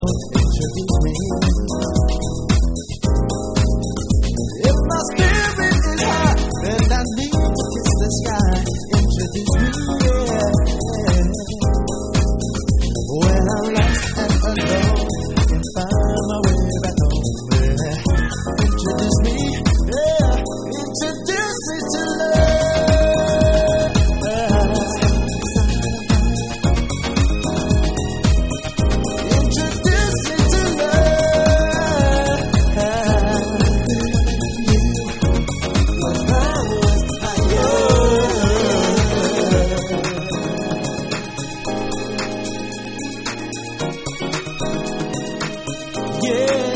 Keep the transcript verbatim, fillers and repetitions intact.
Introduce me. If my spirit is high, then I need to kiss the sky. Introduce me, yeah. When I'm lost and alone, I can find my way back home. Yeah. Introduce me, yeah. Introduce me to love. Introduce me to love. Yeah.